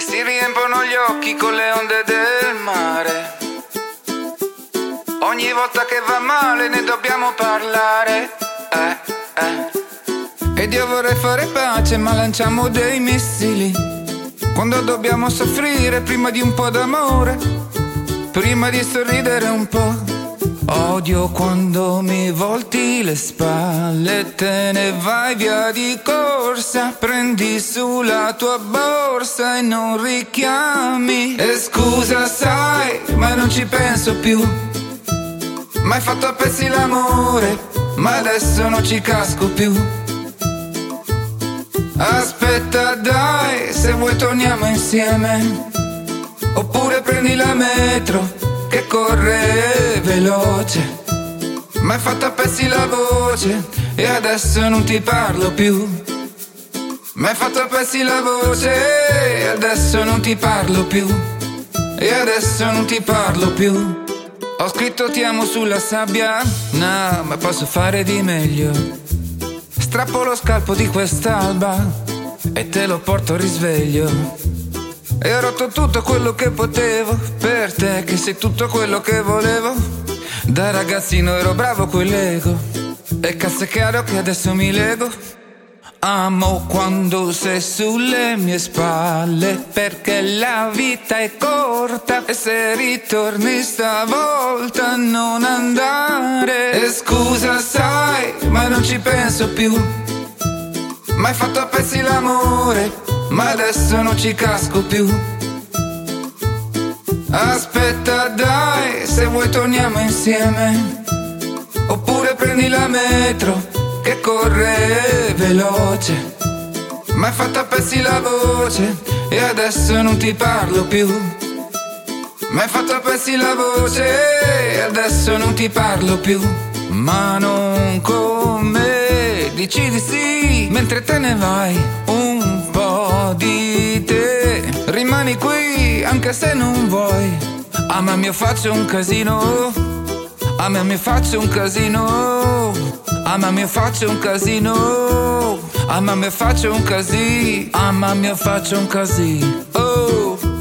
si riempiono gli occhi con le onde del mare. Ogni volta che va male ne dobbiamo parlare. Ed io vorrei fare pace ma lanciamo dei missili. Quando dobbiamo soffrire prima di un po' d'amore, prima di sorridere un po'. Odio quando mi volti le spalle e te ne vai via di corsa. Prendi sulla tua borsa e non richiami. E scusa sai, ma non ci penso più. M'hai fatto a pezzi l'amore, ma adesso non ci casco più. Aspetta dai, se vuoi torniamo insieme. Oppure prendi la metro che corre veloce. M'hai fatto a pezzi la voce e adesso non ti parlo più. M'hai fatto a pezzi la voce e adesso non ti parlo più. E adesso non ti parlo più. Ho scritto ti amo sulla sabbia, no, ma posso fare di meglio. Strappo lo scalpo di quest'alba e te lo porto a risveglio. E ho rotto tutto quello che potevo per te, che sei tutto quello che volevo. Da ragazzino ero bravo con l'ego e cazzo è chiaro che adesso mi lego. Amo quando sei sulle mie spalle, perché la vita è corta. E se ritorni stavolta non andare. E scusa sai, ma non ci penso più. M'hai fatto a pezzi l'amore, ma adesso non ci casco più. Aspetta dai, se vuoi torniamo insieme. Oppure prendi la metro che corre veloce. M'hai fatto a pezzi la voce e adesso non ti parlo più. M'hai fatto a pezzi la voce e adesso non ti parlo più. Ma non con me, dici di sì mentre te ne vai. Un po' di te rimani qui anche se non vuoi. Amami o faccio un casino. Amami o faccio un casino. Amami o faccio un casino. Amami o faccio un casino. Amami o faccio un casino. Oh.